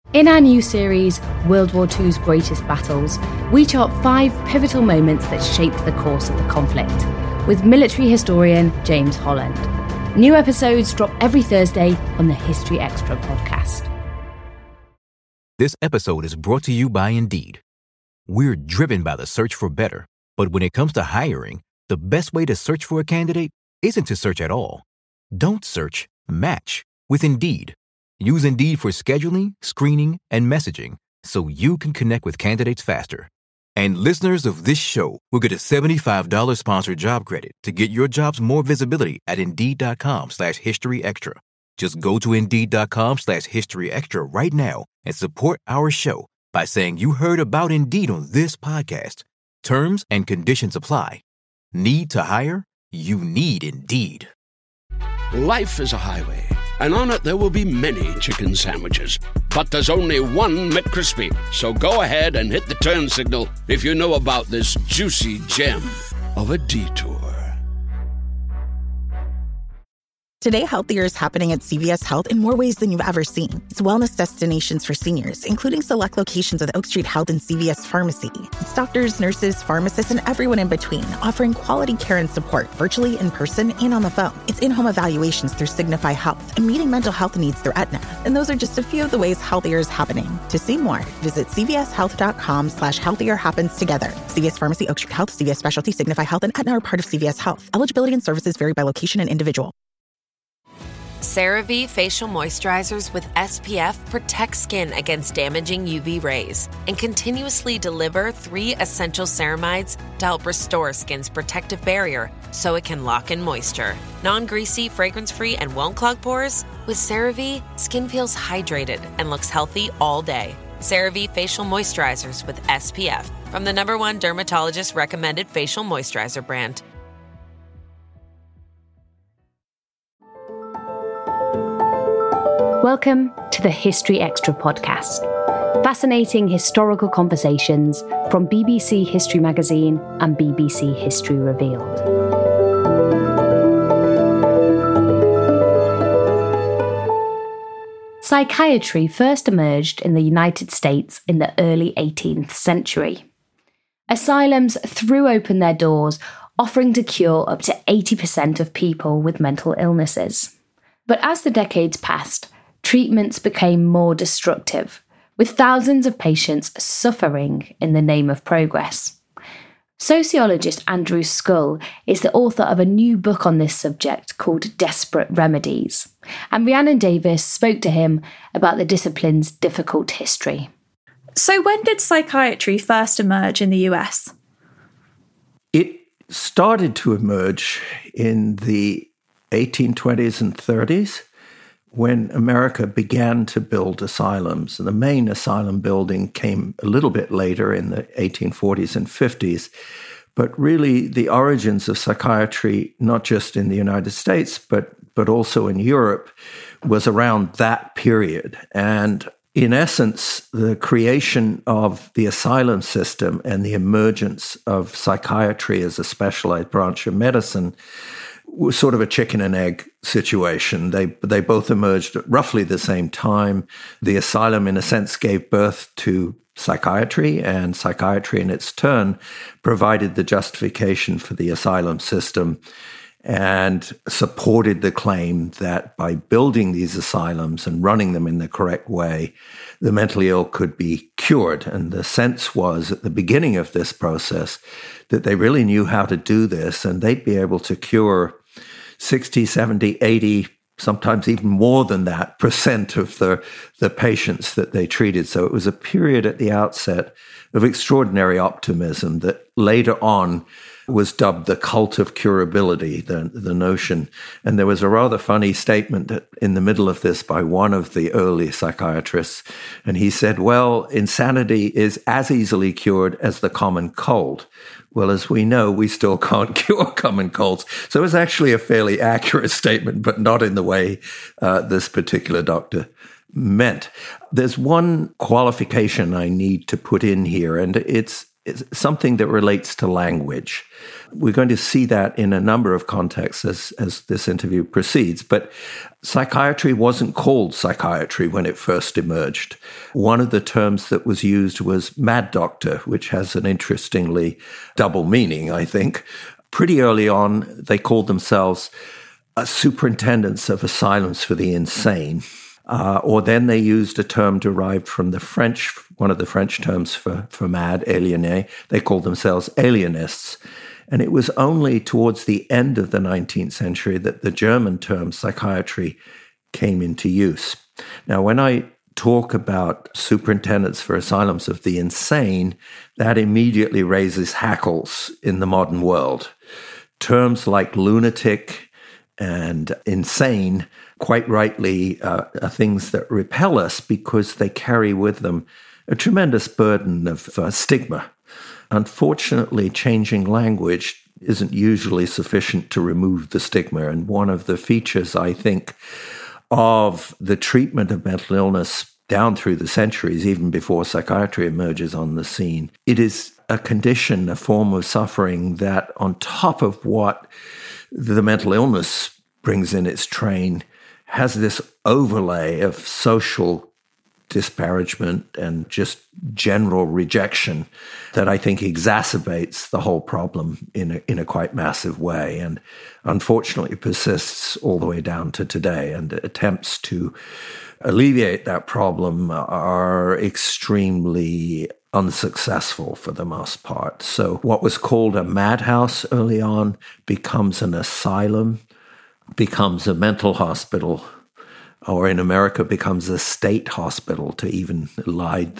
In our new series, World War II's Greatest Battles, we chart 5 pivotal moments that shaped the course of the conflict, with military historian James Holland. New episodes drop every Thursday on the History Extra podcast. This episode is brought to you by Indeed. We're driven by the search for better, but when it comes to hiring, the best way to search for a candidate isn't to search at all. Don't search, match with Indeed. Use Indeed for scheduling, screening, and messaging so you can connect with candidates faster. And listeners of this show will get a $75 sponsored job credit to get your jobs more visibility at Indeed.com/HistoryExtra. Just go to Indeed.com/HistoryExtra right now and support our show by saying you heard about Indeed on this podcast. Terms and conditions apply. Need to hire? You need Indeed. Life is a highway, and on it there will be many chicken sandwiches. But there's only one McCrispy. So go ahead and hit the turn signal if you know about this juicy gem of a detour. Today, healthier is happening at CVS Health in more ways than you've ever seen. It's wellness destinations for seniors, including select locations with Oak Street Health and CVS Pharmacy. It's doctors, nurses, pharmacists, and everyone in between, offering quality care and support virtually, in person, and on the phone. It's in-home evaluations through Signify Health and meeting mental health needs through Aetna. And those are just a few of the ways healthier is happening. To see more, visit cvshealth.com/healthier happens together. CVS Pharmacy, Oak Street Health, CVS Specialty, Signify Health, and Aetna are part of CVS Health. Eligibility and services vary by location and individual. CeraVe Facial Moisturizers with SPF protect skin against damaging UV rays and continuously deliver 3 essential ceramides to help restore skin's protective barrier so it can lock in moisture. Non-greasy, fragrance-free, and won't clog pores? With CeraVe, skin feels hydrated and looks healthy all day. CeraVe Facial Moisturizers with SPF from the #1 dermatologist-recommended facial moisturizer brand. Welcome to the History Extra podcast. Fascinating historical conversations from BBC History Magazine and BBC History Revealed. Psychiatry first emerged in the United States in the early 18th century. Asylums threw open their doors, offering to cure up to 80% of people with mental illnesses. But as the decades passed, treatments became more destructive, with thousands of patients suffering in the name of progress. Sociologist Andrew Scull is the author of a new book on this subject called Desperate Remedies, and Rhiannon Davis spoke to him about the discipline's difficult history. So when did psychiatry first emerge in the US? It started to emerge in the 1820s and 30s. When America began to build asylums. The main asylum building came a little bit later in the 1840s and 50s, but really the origins of psychiatry, not just in the United States, but also in Europe, was around that period. And in essence, the creation of the asylum system and the emergence of psychiatry as a specialized branch of medicine was sort of a chicken and egg situation. They both emerged at roughly the same time. The asylum, in a sense, gave birth to psychiatry, and psychiatry, in its turn, provided the justification for the asylum system and supported the claim that by building these asylums and running them in the correct way, the mentally ill could be cured. And the sense was at the beginning of this process that they really knew how to do this, and they'd be able to cure 60, 70, 80, sometimes even more than that % of the patients that they treated. So it was a period at the outset of extraordinary optimism that later on was dubbed the cult of curability, the notion. And there was a rather funny statement in the middle of this by one of the early psychiatrists. And he said, well, insanity is as easily cured as the common cold. Well, as we know, we still can't cure common colds. So it's actually a fairly accurate statement, but not in the way this particular doctor meant. There's one qualification I need to put in here, and it's something that relates to language. We're going to see that in a number of contexts as this interview proceeds, but psychiatry wasn't called psychiatry when it first emerged. One of the terms that was used was mad doctor, which has an interestingly double meaning, I think. Pretty early on, they called themselves superintendents of asylums for the insane. Or then they used a term derived from the French, one of the French terms for mad, aliéné. They called themselves alienists. And it was only towards the end of the 19th century that the German term psychiatry came into use. Now, when I talk about superintendents for asylums of the insane, that immediately raises hackles in the modern world. Terms like lunatic and insane quite rightly are things that repel us because they carry with them a tremendous burden of stigma. Unfortunately, changing language isn't usually sufficient to remove the stigma. And one of the features, I think, of the treatment of mental illness down through the centuries, even before psychiatry emerges on the scene, it is a condition, a form of suffering that on top of what the mental illness brings in its train, has this overlay of social disparagement and just general rejection that I think exacerbates the whole problem in a quite massive way, and unfortunately persists all the way down to today. And attempts to alleviate that problem are extremely unsuccessful for the most part. So what was called a madhouse early on becomes an asylum, becomes a mental hospital, or in America becomes a state hospital to even elide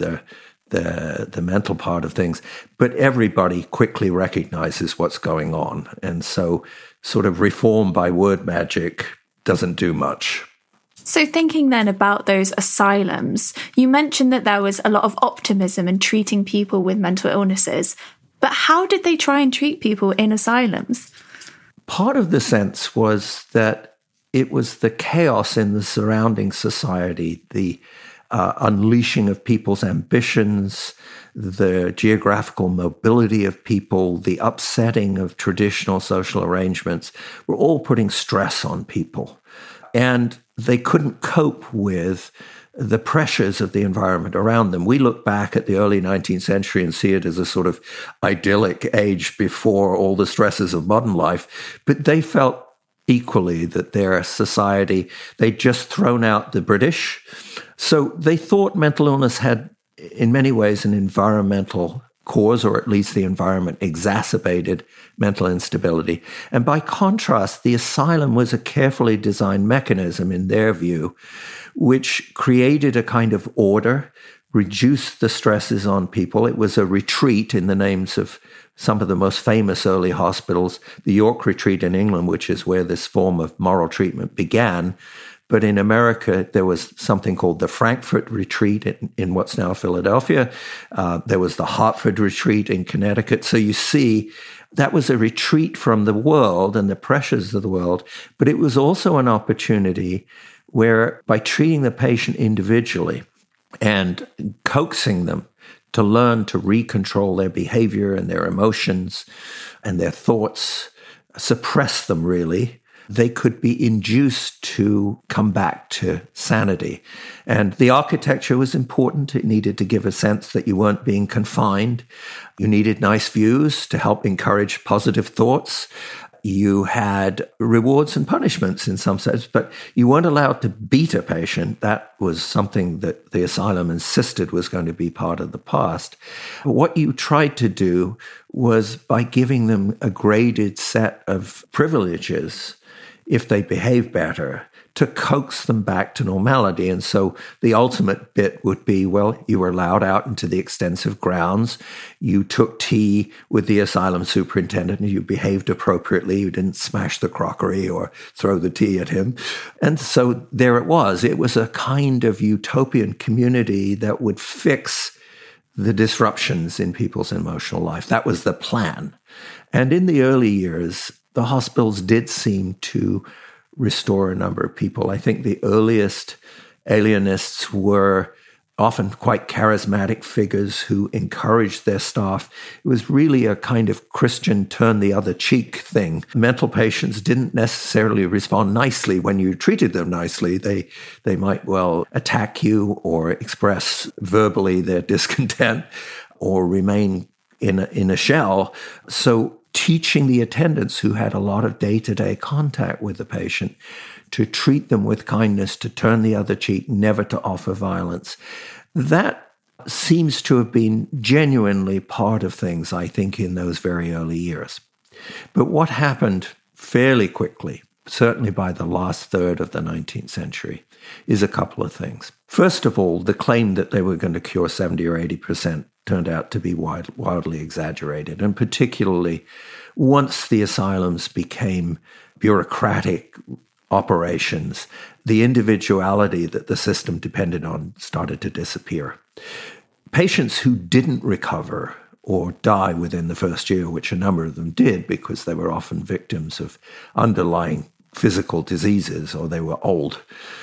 the mental part of things. But everybody quickly recognizes what's going on. And so sort of reform by word magic doesn't do much. So thinking then about those asylums, you mentioned that there was a lot of optimism in treating people with mental illnesses. But how did they try and treat people in asylums? Part of the sense was that it was the chaos in the surrounding society, the unleashing of people's ambitions, the geographical mobility of people, the upsetting of traditional social arrangements, were all putting stress on people. And they couldn't cope with the pressures of the environment around them. We look back at the early 19th century and see it as a sort of idyllic age before all the stresses of modern life, but they felt equally that their society, they'd just thrown out the British. So they thought mental illness had, in many ways, an environmental cause, or at least the environment exacerbated mental instability. And by contrast, the asylum was a carefully designed mechanism, in their view, which created a kind of order, reduced the stresses on people. It was a retreat in the names of some of the most famous early hospitals, the York Retreat in England, which is where this form of moral treatment began. But in America, there was something called the Frankfurt Retreat in what's now Philadelphia. There was the Hartford Retreat in Connecticut. So you see, that was a retreat from the world and the pressures of the world. But it was also an opportunity where, by treating the patient individually and coaxing them to learn to recontrol their behavior and their emotions and their thoughts, suppress them really, they could be induced to come back to sanity. And the architecture was important. It needed to give a sense that you weren't being confined. You needed nice views to help encourage positive thoughts. You had rewards and punishments in some sense, but you weren't allowed to beat a patient. That was something that the asylum insisted was going to be part of the past. What you tried to do was, by giving them a graded set of privileges, if they behave better, to coax them back to normality. And so the ultimate bit would be, well, you were allowed out into the extensive grounds. You took tea with the asylum superintendent and you behaved appropriately. You didn't smash the crockery or throw the tea at him. And so there it was. It was a kind of utopian community that would fix the disruptions in people's emotional life. That was the plan. And in the early years, the hospitals did seem to restore a number of people. I think the earliest alienists were often quite charismatic figures who encouraged their staff. It was really a kind of Christian turn the other cheek thing. Mental patients didn't necessarily respond nicely when you treated them nicely. They might well attack you or express verbally their discontent or remain in a shell. So teaching the attendants who had a lot of day-to-day contact with the patient to treat them with kindness, to turn the other cheek, never to offer violence. That seems to have been genuinely part of things, I think, in those very early years. But what happened fairly quickly, certainly by the last third of the 19th century, is a couple of things. First of all, the claim that they were going to cure 70 or 80% turned out to be wildly exaggerated, and particularly once the asylums became bureaucratic operations, the individuality that the system depended on started to disappear. Patients who didn't recover or die within the first year, which a number of them did because they were often victims of underlying physical diseases or they were old,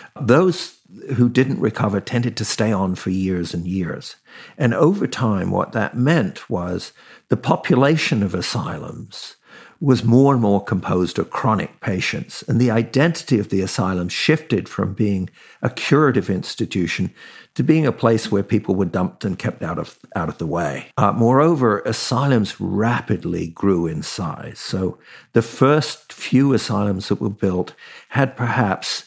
those who didn't recover tended to stay on for years and years. And over time, what that meant was the population of asylums was more and more composed of chronic patients, and the identity of the asylum shifted from being a curative institution to being a place where people were dumped and kept out of the way. Moreover, asylums rapidly grew in size. So the first few asylums that were built had perhaps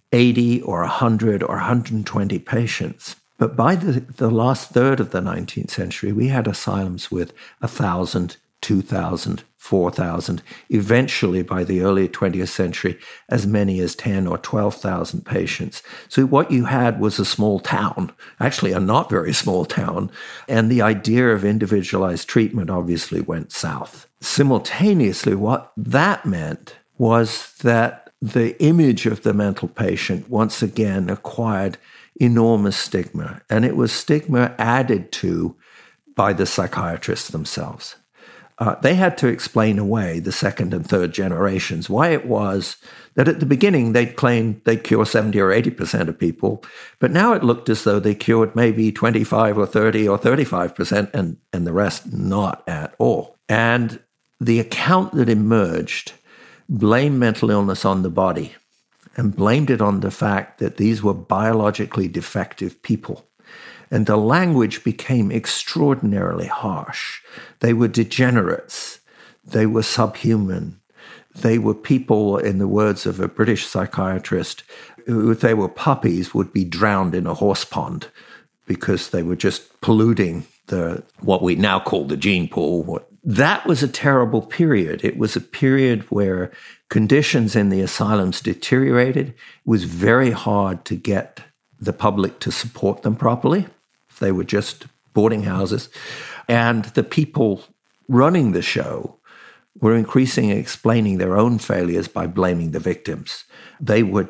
80 or 100 or 120 patients. But by the last third of the 19th century, we had asylums with 1,000, 2,000, 4,000, eventually by the early 20th century, as many as 10 or 12,000 patients. So what you had was a small town, actually a not very small town, and the idea of individualized treatment obviously went south. Simultaneously, what that meant was that the image of the mental patient once again acquired enormous stigma, and it was stigma added to by the psychiatrists themselves. They had to explain away the second and third generations why it was that at the beginning they'd claimed they'd cure 70 or 80% of people, but now it looked as though they cured maybe 25 or 30 or 35% and the rest not at all. And the account that emerged blamed mental illness on the body and blamed it on the fact that these were biologically defective people. And the language became extraordinarily harsh. They were degenerates. They were subhuman. They were people, in the words of a British psychiatrist, who, if they were puppies, would be drowned in a horse pond because they were just polluting what we now call the gene pool. That was a terrible period. It was a period where conditions in the asylums deteriorated. It was very hard to get the public to support them properly. They were just boarding houses. And the people running the show were increasingly explaining their own failures by blaming the victims. They were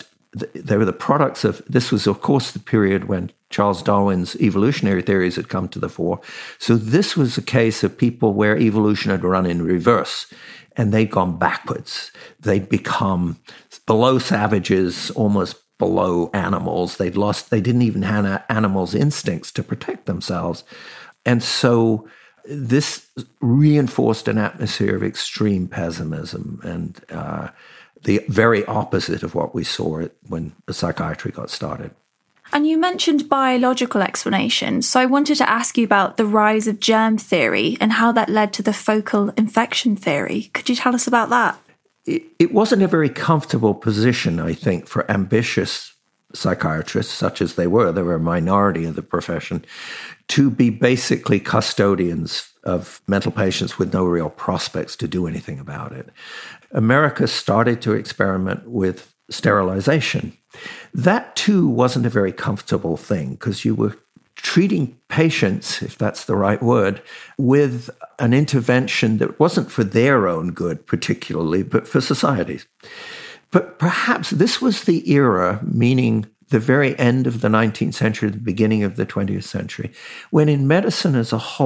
the products of, this was of course the period when Charles Darwin's evolutionary theories had come to the fore. So this was a case of people where evolution had run in reverse and they'd gone backwards. They'd become below savages, almost below animals. They didn't even have animals' instincts to protect themselves. And so this reinforced an atmosphere of extreme pessimism and the very opposite of what we saw when the psychiatry got started. And you mentioned biological explanations, so I wanted to ask you about the rise of germ theory and how that led to the focal infection theory. Could you tell us about that? It wasn't a very comfortable position, I think, for ambitious psychiatrists, such as they were a minority of the profession, to be basically custodians of mental patients with no real prospects to do anything about it. America started to experiment with sterilization. That, too, wasn't a very comfortable thing because you were treating patients, if that's the right word, with an intervention that wasn't for their own good particularly, but for society's. But perhaps this was the era, meaning the very end of the 19th century, the beginning of the 20th century, when in medicine as a whole,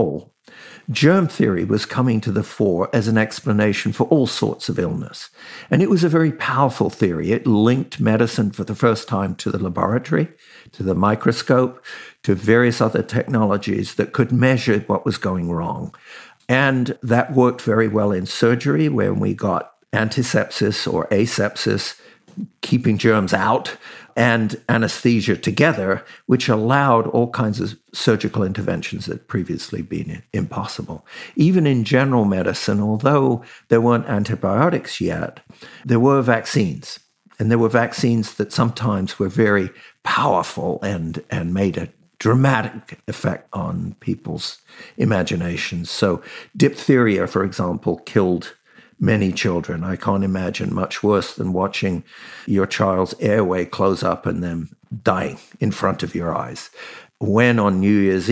Germ theory was coming to the fore as an explanation for all sorts of illness. And it was a very powerful theory. It linked medicine for the first time to the laboratory, to the microscope, to various other technologies that could measure what was going wrong. And that worked very well in surgery, when we got antisepsis or asepsis, keeping germs out, and anesthesia together, which allowed all kinds of surgical interventions that had previously been impossible. Even in general medicine, although there weren't antibiotics yet, there were vaccines. And there were vaccines that sometimes were very powerful and made a dramatic effect on people's imaginations. So diphtheria, for example, killed many children. I can't imagine much worse than watching your child's airway close up and them dying in front of your eyes. When on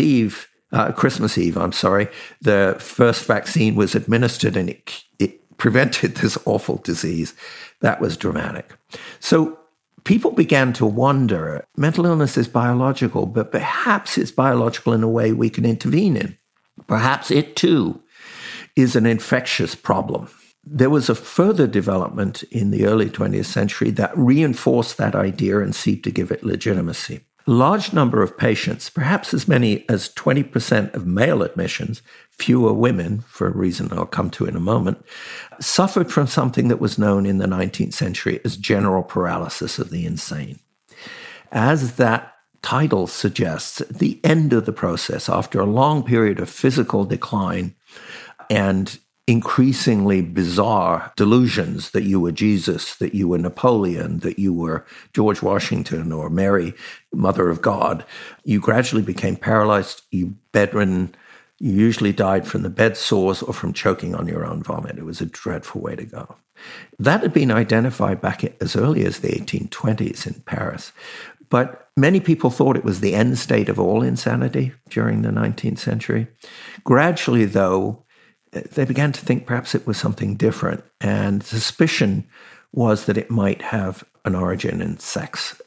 Christmas Eve, the first vaccine was administered and it prevented this awful disease, that was dramatic. So people began to wonder, mental illness is biological, but perhaps it's biological in a way we can intervene in. Perhaps it too is an infectious problem. There was a further development in the early 20th century that reinforced that idea and seemed to give it legitimacy. A large number of patients, perhaps as many as 20% of male admissions, fewer women, for a reason I'll come to in a moment, suffered from something that was known in the 19th century as general paralysis of the insane. As that title suggests, at the end of the process, after a long period of physical decline and increasingly bizarre delusions that you were Jesus, that you were Napoleon, that you were George Washington or Mary, Mother of God, you gradually became paralyzed, you bedridden, you usually died from the bed sores or from choking on your own vomit. It was a dreadful way to go. That had been identified back as early as the 1820s in Paris. But many people thought it was the end state of all insanity during the 19th century. Gradually, though, they began to think perhaps it was something different. And suspicion was that it might have an origin in sex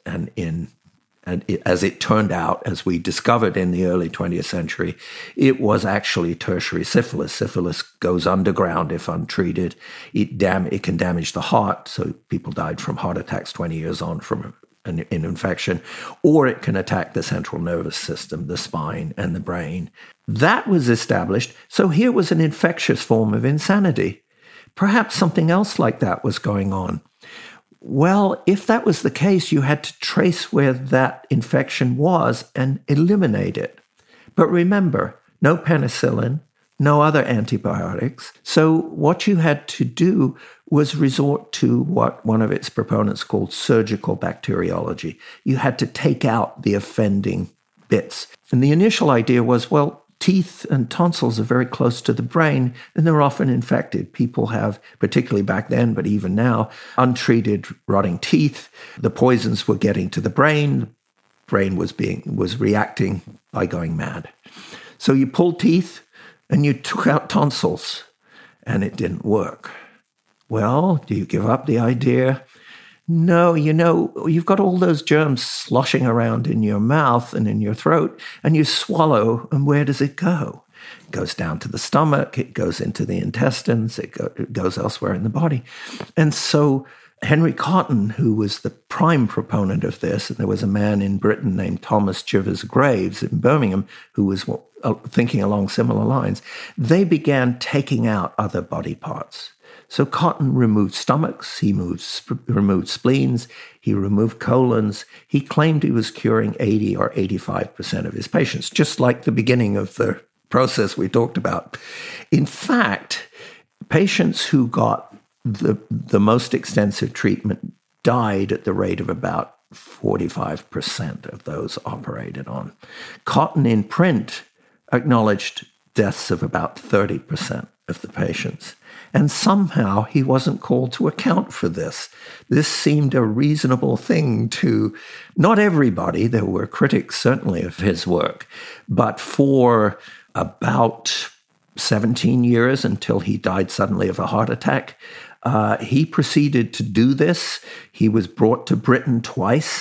as it turned out, as we discovered in the early 20th century, it was actually tertiary syphilis. Syphilis goes underground if untreated. It can damage the heart, so people died from heart attacks 20 years on from an infection, or it can attack the central nervous system, the spine, and the brain. That was established, so here was an infectious form of insanity. Perhaps something else like that was going on. Well, if that was the case, you had to trace where that infection was and eliminate it. But remember, no penicillin, no other antibiotics. So what you had to do was resort to what one of its proponents called surgical bacteriology. You had to take out the offending bits. And the initial idea was, well, teeth and tonsils are very close to the brain, and they're often infected. People have, particularly back then, but even now, untreated rotting teeth. The poisons were getting to the brain. The brain was reacting by going mad. So you pulled teeth and you took out tonsils, and it didn't work. Well, do you give up the idea? No, you've got all those germs sloshing around in your mouth and in your throat, and you swallow, and where does it go? It goes down to the stomach, it goes into the intestines, it goes elsewhere in the body. And so Henry Cotton, who was the prime proponent of this, and there was a man in Britain named Thomas Chivers Graves in Birmingham who was thinking along similar lines, they began taking out other body parts. So Cotton removed stomachs, he removed spleens, he removed colons. He claimed he was curing 80 or 85% of his patients, just like the beginning of the process we talked about. In fact, patients who got the most extensive treatment died at the rate of about 45% of those operated on. Cotton in print acknowledged deaths of about 30% of the patients. And somehow he wasn't called to account for this. This seemed a reasonable thing to not everybody. There were critics, certainly, of his work. But for about 17 years, until he died suddenly of a heart attack, he proceeded to do this. He was brought to Britain twice,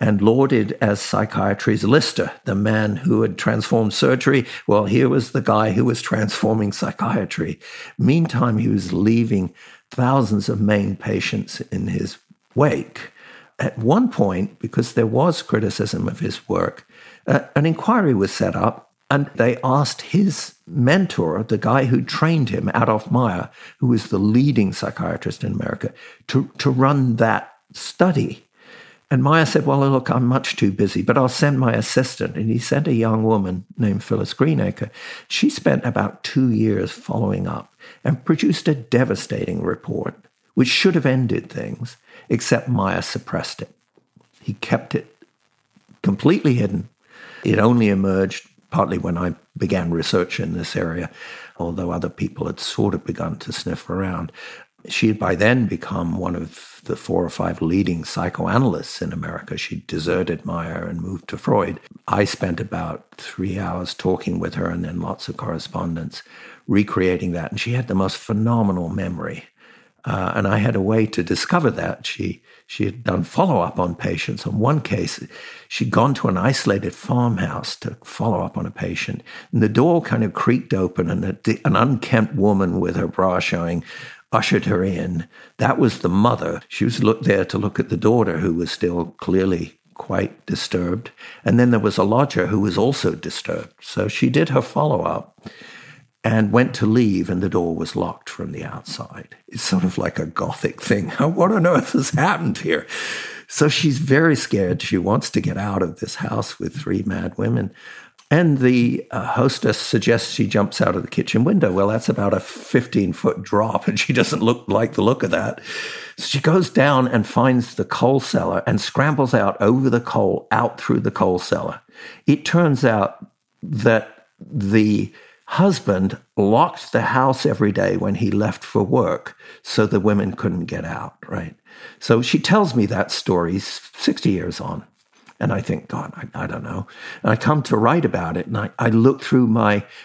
and lauded as psychiatry's Lister, the man who had transformed surgery. Well, here was the guy who was transforming psychiatry. Meantime, he was leaving thousands of Maine patients in his wake. At one point, because there was criticism of his work, an inquiry was set up, and they asked his mentor, the guy who trained him, Adolf Meyer, who was the leading psychiatrist in America, to run that study. And Meyer said, well, look, I'm much too busy, but I'll send my assistant. And he sent a young woman named Phyllis Greenacre. She spent about 2 years following up and produced a devastating report, which should have ended things, except Meyer suppressed it. He kept it completely hidden. It only emerged partly when I began research in this area, although other people had sort of begun to sniff around. She had by then become one of the 4 or 5 leading psychoanalysts in America. She deserted Meyer and moved to Freud. I spent about 3 hours talking with her and then lots of correspondence recreating that. And she had the most phenomenal memory. And I had a way to discover that. She had done follow-up on patients. On one case, she'd gone to an isolated farmhouse to follow up on a patient. And the door kind of creaked open and an unkempt woman with her bra showing ushered her in. That was the mother. She was there to look at the daughter, who was still clearly quite disturbed. And then there was a lodger who was also disturbed. So she did her follow-up and went to leave, and the door was locked from the outside. It's sort of like a Gothic thing. What on earth has happened here? So she's very scared. She wants to get out of this house with 3 mad women. And the hostess suggests she jumps out of the kitchen window. Well, that's about a 15-foot drop, and she doesn't like the look of that. So she goes down and finds the coal cellar and scrambles out over the coal, out through the coal cellar. It turns out that the husband locked the house every day when he left for work so the women couldn't get out, right? So she tells me that story 60 years on. And I think, God, I don't know. And I come to write about it, and I look through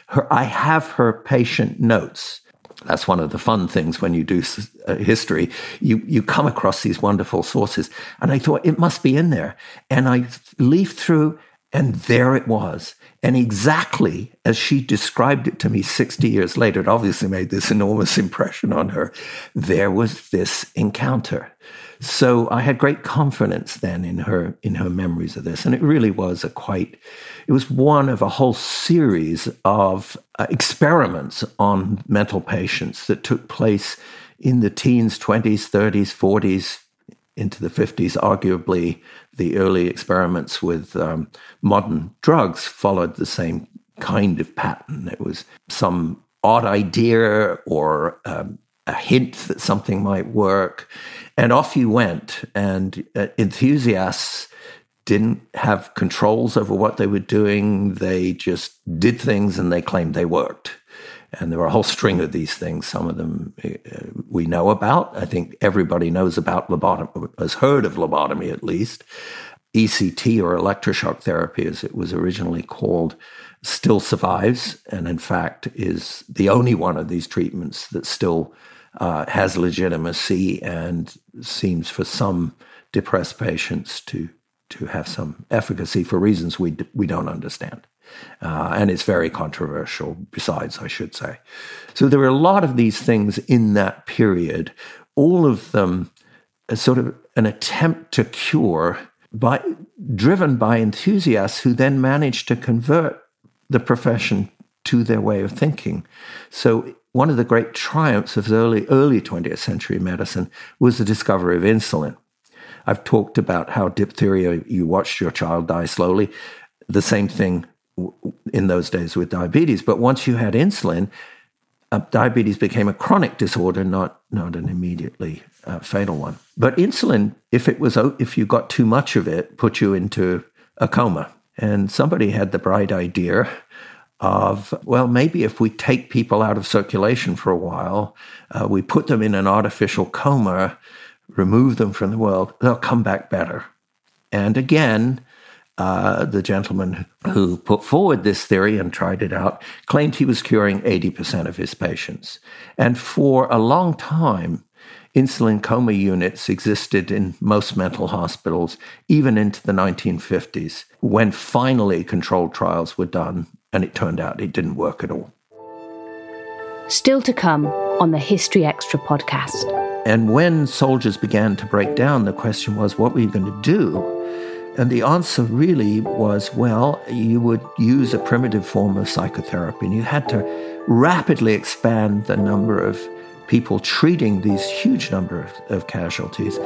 I have her patient notes. That's one of the fun things when you do history. You come across these wonderful sources. And I thought, it must be in there. And I leafed through, and there it was. And exactly as she described it to me 60 years later, it obviously made this enormous impression on her. There was this encounter. So I had great confidence then in her memories of this. And it really was it was one of a whole series of experiments on mental patients that took place in the teens, 20s, 30s, 40s, into the 50s. Arguably, the early experiments with modern drugs followed the same kind of pattern. It was some odd idea or a hint that something might work, and off you went. And enthusiasts didn't have controls over what they were doing. They just did things, and they claimed they worked. And there were a whole string of these things. Some of them we know about. I think everybody knows about lobotomy, has heard of lobotomy at least. ECT, or electroshock therapy, as it was originally called, still survives, and in fact is the only one of these treatments that still has legitimacy and seems for some depressed patients to have some efficacy for reasons we don't understand. And it's very controversial besides, I should say. So there were a lot of these things in that period, all of them sort of an attempt to cure driven by enthusiasts who then managed to convert the profession to their way of thinking. So one of the great triumphs of early 20th century medicine was the discovery of insulin. I've talked about how diphtheria, you watched your child die slowly. The same thing in those days with diabetes. But once you had insulin, diabetes became a chronic disorder, not an immediately fatal one. But insulin, if you got too much of it, put you into a coma. And somebody had the bright idea of, well, maybe if we take people out of circulation for a while, we put them in an artificial coma, remove them from the world, they'll come back better. And again, the gentleman who put forward this theory and tried it out claimed he was curing 80% of his patients. And for a long time, Insulin coma units existed in most mental hospitals, even into the 1950s, when finally controlled trials were done, and it turned out it didn't work at all. Still to come on the History Extra podcast. And when soldiers began to break down, the question was, what were you going to do? And the answer really was, well, you would use a primitive form of psychotherapy, and you had to rapidly expand the number of people treating these huge number of casualties.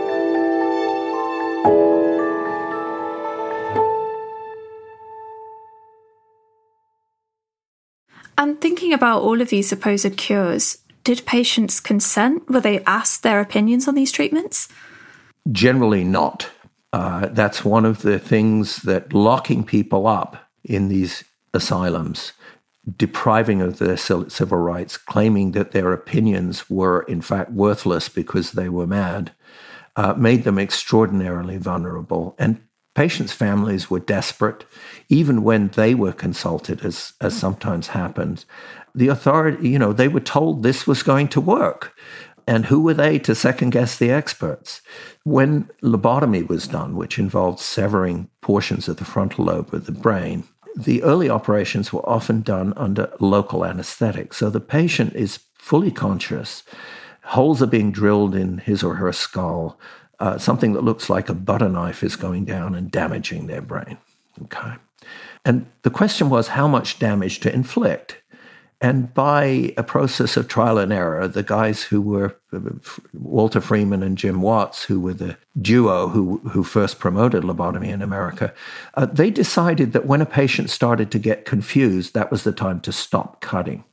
And thinking about all of these supposed cures, did patients consent? Were they asked their opinions on these treatments? Generally not. That's one of the things that locking people up in these asylums, depriving of their civil rights, claiming that their opinions were in fact worthless because they were mad, made them extraordinarily vulnerable. And patients' families were desperate, even when they were consulted, as sometimes happened. The authority, they were told this was going to work. And who were they to second-guess the experts? When lobotomy was done, which involved severing portions of the frontal lobe of the brain, the early operations were often done under local anesthetic. So the patient is fully conscious. Holes are being drilled in his or her skull. Something that looks like a butter knife is going down and damaging their brain. Okay. And the question was how much damage to inflict. And by a process of trial and error, the guys who were Walter Freeman and Jim Watts, who were the duo who first promoted lobotomy in America, they decided that when a patient started to get confused, that was the time to stop cutting.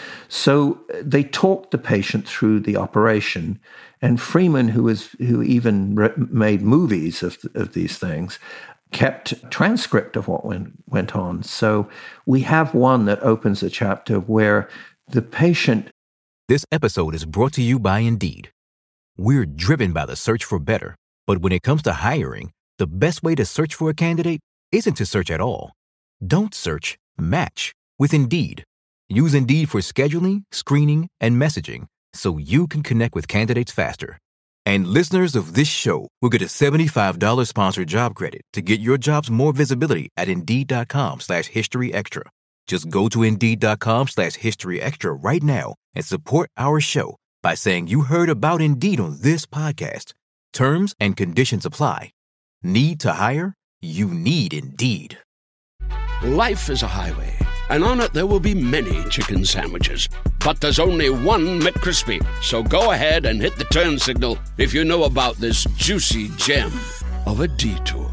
So they talked the patient through the operation, and Freeman, who even made movies of these things, kept transcript of what went on. So we have one that opens a chapter where the patient... This episode is brought to you by Indeed. We're driven by the search for better, but when it comes to hiring, the best way to search for a candidate isn't to search at all. Don't search, match with Indeed. Use Indeed for scheduling, screening, and messaging so you can connect with candidates faster. And listeners of this show will get a $75 sponsored job credit to get your jobs more visibility at Indeed.com/HistoryExtra. Just go to Indeed.com/HistoryExtra right now and support our show by saying you heard about Indeed on this podcast. Terms and conditions apply. Need to hire? You need Indeed. Life is a highway, and on it there will be many chicken sandwiches. But there's only one McCrispy. So go ahead and hit the turn signal if you know about this juicy gem of a detour.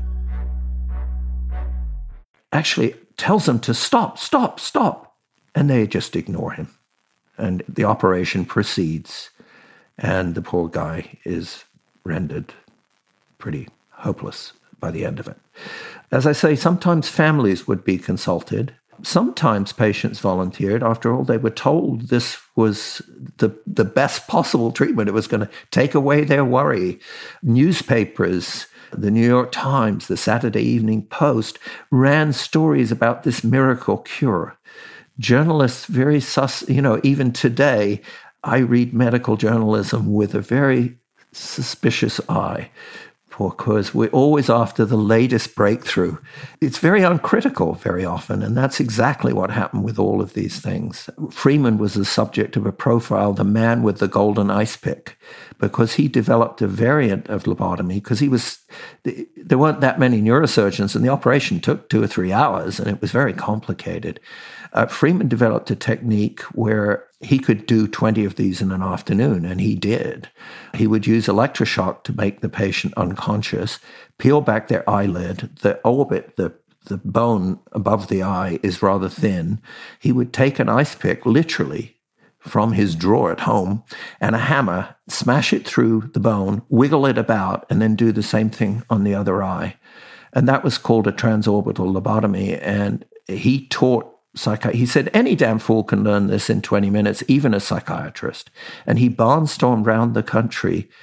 Actually tells them to stop. And they just ignore him. And the operation proceeds. And the poor guy is rendered pretty hopeless by the end of it. As I say, sometimes families would be consulted. Sometimes patients volunteered. After all, they were told this was the best possible treatment. It was going to take away their worry. Newspapers, the New York Times, the Saturday Evening Post, ran stories about this miracle cure. Journalists, very even today, I read medical journalism with a very suspicious eye, because we're always after the latest breakthrough. It's very uncritical very often, and that's exactly what happened with all of these things. Freeman was the subject of a profile, The Man with the Golden Ice Pick, because he developed a variant of lobotomy, because there weren't that many neurosurgeons, and the operation took 2 or 3 hours, and it was very complicated. Freeman developed a technique where he could do 20 of these in an afternoon, and he did. He would use electroshock to make the patient unconscious, peel back their eyelid. The orbit, the bone above the eye, is rather thin. He would take an ice pick, literally, from his drawer at home, and a hammer, smash it through the bone, wiggle it about, and then do the same thing on the other eye. And that was called a transorbital lobotomy, and he taught he said, any damn fool can learn this in 20 minutes, even a psychiatrist. And he barnstormed around the country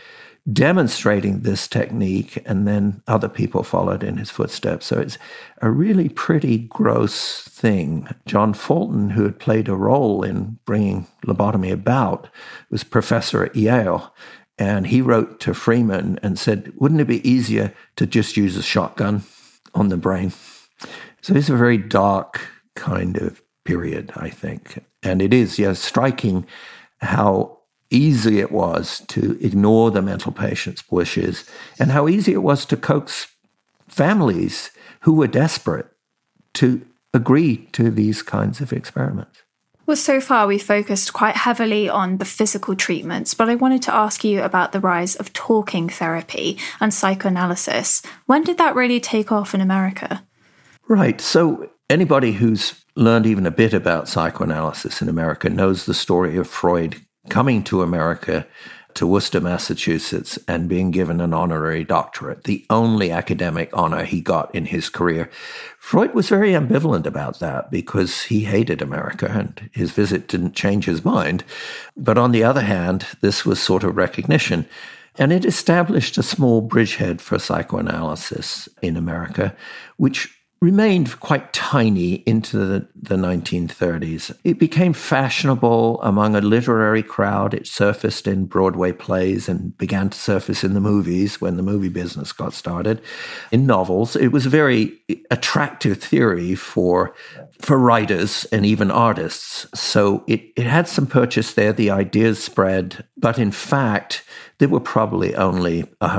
demonstrating this technique, and then other people followed in his footsteps. So it's a really pretty gross thing. John Fulton, who had played a role in bringing lobotomy about, was professor at Yale, and he wrote to Freeman and said, wouldn't it be easier to just use a shotgun on the brain? So it's a very dark kind of period, I think. And it is, striking how easy it was to ignore the mental patient's wishes, and how easy it was to coax families who were desperate to agree to these kinds of experiments. Well, so far we've focused quite heavily on the physical treatments, but I wanted to ask you about the rise of talking therapy and psychoanalysis. When did that really take off in America? Right. So anybody who's learned even a bit about psychoanalysis in America knows the story of Freud coming to America, to Worcester, Massachusetts, and being given an honorary doctorate, the only academic honor he got in his career. Freud was very ambivalent about that because he hated America, and his visit didn't change his mind. But on the other hand, this was sort of recognition. And it established a small bridgehead for psychoanalysis in America, which remained quite tiny into the 1930s. It became fashionable among a literary crowd. It surfaced in Broadway plays and began to surface in the movies when the movie business got started, in novels. It was a very attractive theory for writers and even artists. So it had some purchase there. The ideas spread. But in fact, there were probably only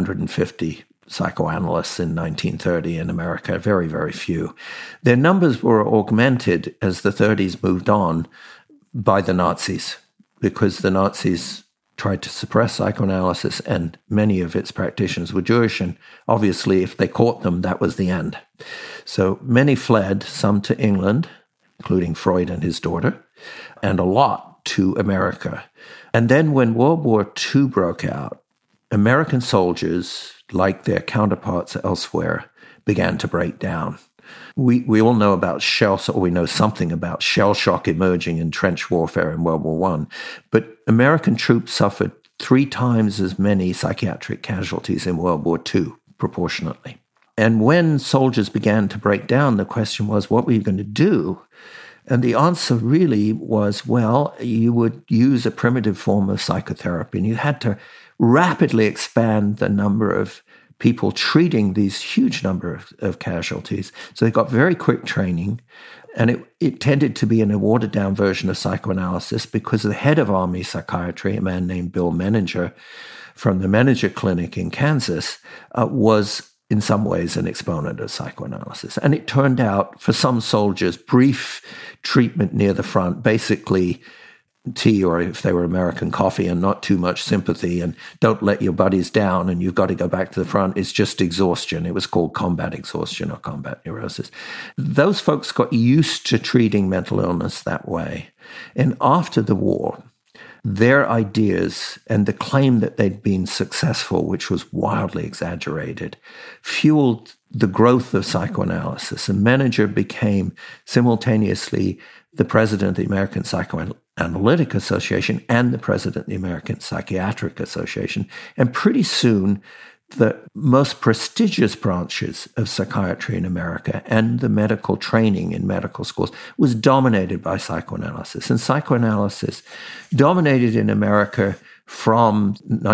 150 psychoanalysts in 1930 in America, very, very few. Their numbers were augmented as the 30s moved on by the Nazis, because the Nazis tried to suppress psychoanalysis, and many of its practitioners were Jewish, and obviously if they caught them, that was the end. So many fled, some to England, including Freud and his daughter, and a lot to America. And then when World War II broke out, American soldiers, like their counterparts elsewhere, began to break down. We all know about we know something about shell shock emerging in trench warfare in World War I, but American troops suffered 3 times as many psychiatric casualties in World War II, proportionately. And when soldiers began to break down, the question was, what were you going to do? And the answer really was, well, you would use a primitive form of psychotherapy, and you had to rapidly expand the number of people treating these huge number of casualties. So they got very quick training, and it tended to be in a watered-down version of psychoanalysis because the head of Army psychiatry, a man named Bill Menninger from the Menninger Clinic in Kansas, was in some ways an exponent of psychoanalysis. And it turned out, for some soldiers, brief treatment near the front, basically tea, or if they were American, coffee, and not too much sympathy, and don't let your buddies down, and you've got to go back to the front. It's just exhaustion. It was called combat exhaustion or combat neurosis. Those folks got used to treating mental illness that way. And after the war, their ideas and the claim that they'd been successful, which was wildly exaggerated, fueled the growth of psychoanalysis. And Menninger became simultaneously the president of the American Psychoanalytic Association and the president of the American Psychiatric Association. And pretty soon, the most prestigious branches of psychiatry in America and the medical training in medical schools was dominated by psychoanalysis. And psychoanalysis dominated in America from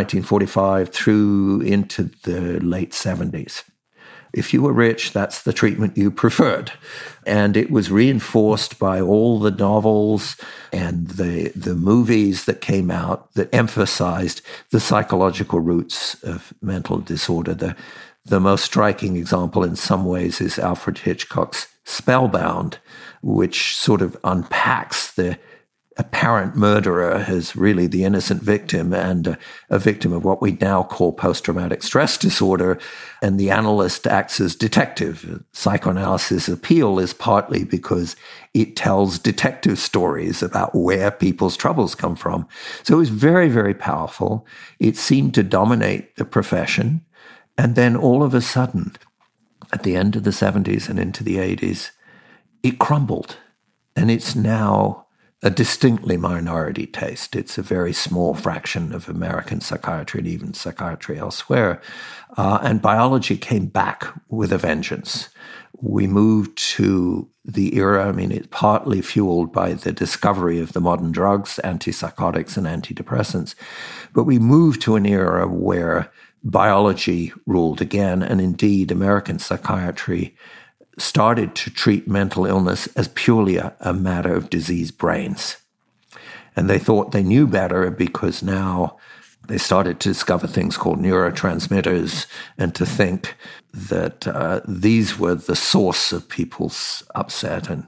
1945 through into the late 70s. If you were rich, that's the treatment you preferred. And it was reinforced by all the novels and the movies that came out that emphasized the psychological roots of mental disorder. The most striking example in some ways is Alfred Hitchcock's Spellbound, which sort of unpacks the apparent murderer as really the innocent victim, and a victim of what we now call post-traumatic stress disorder, and the analyst acts as detective. Psychoanalysis' appeal is partly because it tells detective stories about where people's troubles come from. So it was very, very powerful. It seemed to dominate the profession. And then all of a sudden, at the end of the 70s and into the 80s, it crumbled. And it's now a distinctly minority taste. It's a very small fraction of American psychiatry and even psychiatry elsewhere. And biology came back with a vengeance. We moved to the era, it's partly fueled by the discovery of the modern drugs, antipsychotics and antidepressants, but we moved to an era where biology ruled again, and indeed American psychiatry started to treat mental illness as purely a matter of diseased brains. And they thought they knew better because now they started to discover things called neurotransmitters and to think that these were the source of people's upset. And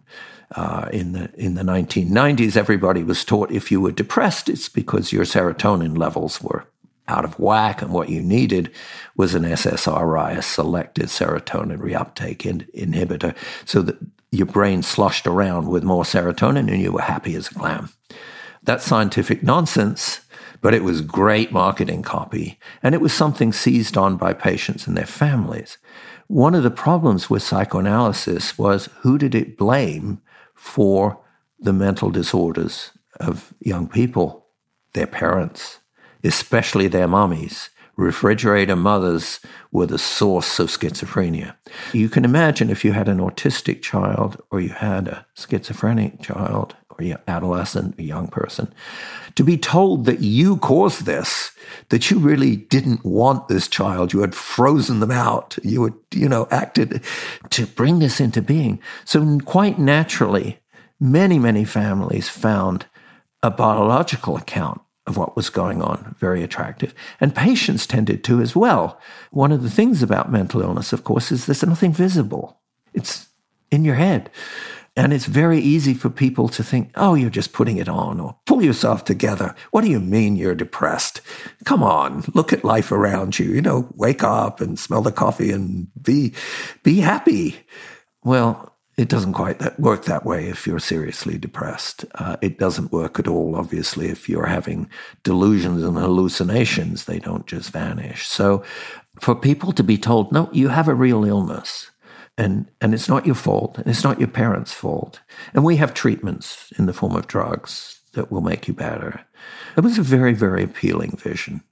in the 1990s, everybody was taught if you were depressed, it's because your serotonin levels were out of whack, and what you needed was an SSRI, a selective serotonin reuptake inhibitor, so that your brain sloshed around with more serotonin and you were happy as a clam. That's scientific nonsense, but it was great marketing copy, and it was something seized on by patients and their families. One of the problems with psychoanalysis was who did it blame for the mental disorders of young people? Their parents, especially their mummies. Refrigerator mothers were the source of schizophrenia. You can imagine if you had an autistic child or you had a schizophrenic child or an adolescent, a young person, to be told that you caused this, that you really didn't want this child, you had frozen them out, you had, acted to bring this into being. So quite naturally, many, many families found a biological account of what was going on very attractive. And patients tended to as well. One of the things about mental illness, of course, is there's nothing visible. It's in your head. And it's very easy for people to think, oh, you're just putting it on, or pull yourself together. What do you mean you're depressed? Come on, look at life around you. Wake up and smell the coffee and be happy. Well, it doesn't quite work that way if you're seriously depressed. It doesn't work at all, obviously, if you're having delusions and hallucinations. They don't just vanish. So for people to be told, no, you have a real illness, and it's not your fault, and it's not your parents' fault, and we have treatments in the form of drugs that will make you better. It was a very, very appealing vision.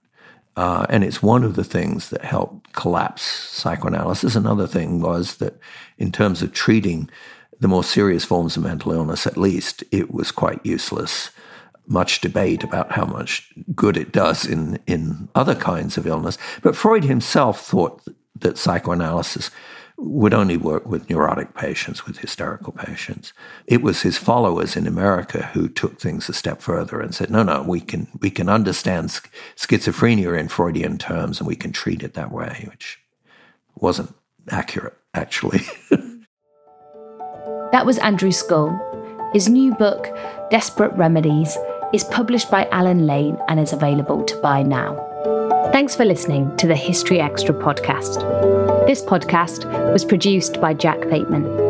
And it's one of the things that helped collapse psychoanalysis. Another thing was that in terms of treating the more serious forms of mental illness, at least, it was quite useless. Much debate about how much good it does in other kinds of illness. But Freud himself thought that psychoanalysis would only work with neurotic patients, with hysterical patients. It was his followers in America who took things a step further and said, no, we can understand schizophrenia in Freudian terms and we can treat it that way, which wasn't accurate, actually. That was Andrew Scull. His new book, Desperate Remedies, is published by Alan Lane and is available to buy now. Thanks for listening to the History Extra podcast. This podcast was produced by Jack Bateman.